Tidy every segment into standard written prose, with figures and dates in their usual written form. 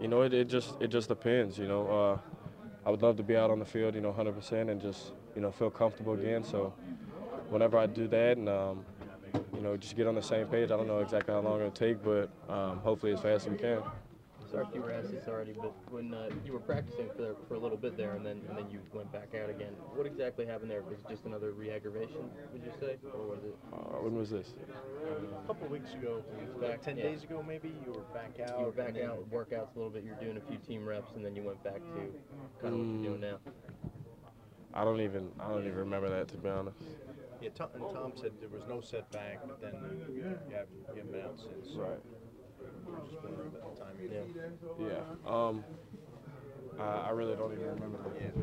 it just depends. I would love to be out on the field, 100% and just feel comfortable again. So whenever I do that and just get on the same page, I don't know exactly how long it'll take, but hopefully as fast as we can. Sorry if you were asked this already, but when you were practicing for a little bit there, and then you went back out again, what exactly happened there? Was it just another re-aggravation, would you say, or was it? When was this? A couple of weeks ago, Back, 10 yeah. days ago maybe, you were back out. You were back and then- out, workouts a little bit. You're doing a few team reps, and then you went back to kind of what you're doing now. I don't even remember that, to be honest. Yeah, Tom said there was no setback, but then you haven't been out since. Right. We're just wondering about the timing. Yeah. Yeah. I really don't even remember that. Yeah.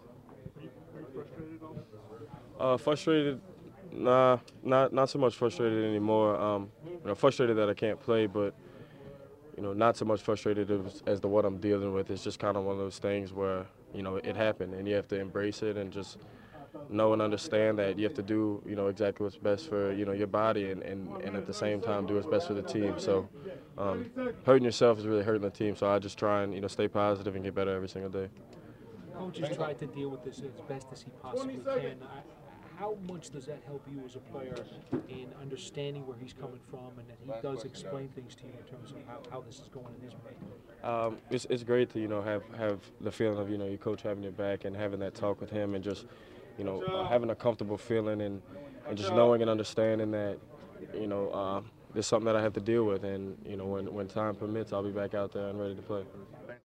Frustrated? Nah, not so much frustrated anymore. Frustrated that I can't play, but not so much frustrated as to what I'm dealing with. It's just kind of one of those things where it happened, and you have to embrace it and just know and understand that you have to do exactly what's best for your body and at the same time do what's best for the team. So hurting yourself is really hurting the team. So I just try and stay positive and get better every single day. Coach has tried to deal with this as best as he possibly can. How much does that help you as a player in understanding where he's coming from and that he does explain things to you in terms of how this is going in his mind? It's great to have the feeling of your coach having your back and having that talk with him and just having a comfortable feeling and just knowing and understanding that there's something that I have to deal with, and when time permits I'll be back out there and ready to play.